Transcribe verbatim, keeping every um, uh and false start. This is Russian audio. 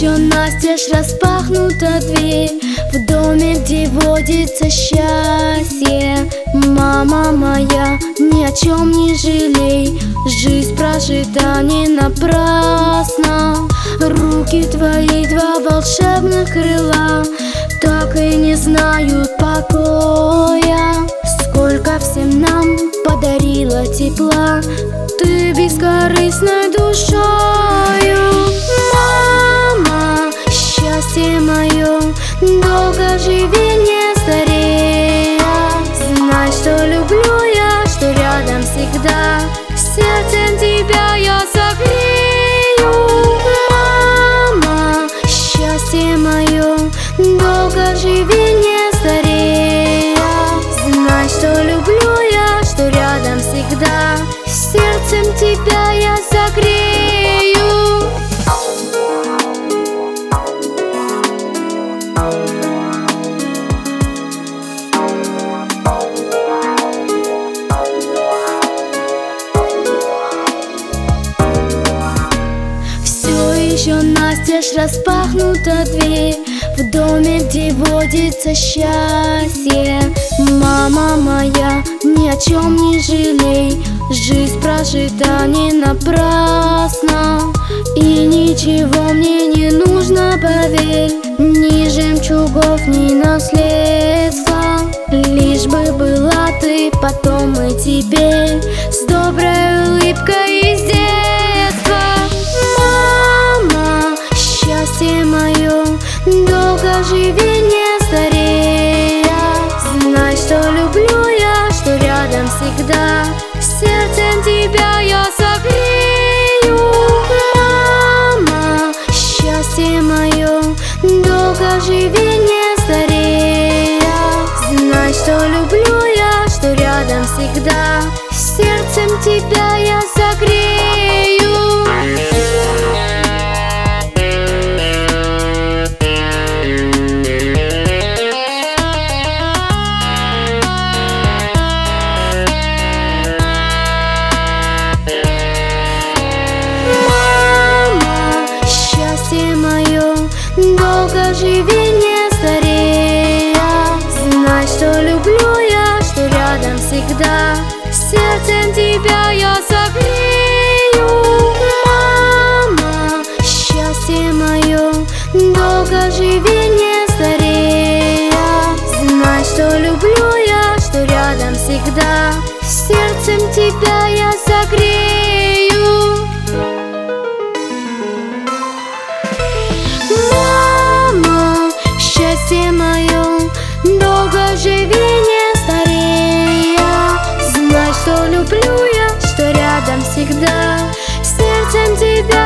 еще настежь распахнута дверь в доме, где водится счастье. Мама моя, ни о чем не жалей, жизнь прожита не напрасно. Руки твои, два волшебных крыла, так и не знают покоя. Сколько всем нам подарила тепла ты бескорыстной душою. Мама, счастье мое, долго живи, не старея. Знай, что люблю я, что рядом всегда, сердцем тебя я согрею. Мама, счастье мое, долго живи, не старея. Знай, что люблю я, что рядом всегда, сердцем тебя я согрею. Все еще настежь распахнута дверь в доме, где водится счастье. Мама моя, ни о чем не жалей, жизнь прожита не напрасно. И ничего мне не нужно, поверь, ни жемчугов, ни наследства. Лишь бы была ты потом и теперь с доброй улыбкой из детства. Мама, счастье мое, долго живи, не старея. Знай, что люблю я, что рядом всегда, сердцем тебя я согрею. Мама, счастье мое, долго живи, не старея. Знай, что люблю я, что рядом всегда, сердцем тебя я согрею. Долго живи, не старея. Знай, что люблю я, что рядом всегда, сердцем тебя я согрею. Мама, счастье мое, долго живи, не старея. Знай, что люблю я, что рядом всегда, сердцем тебя я согрею. Счастье мое, долго живи, не старея. Знай, что люблю я, что рядом всегда, сердцем тебя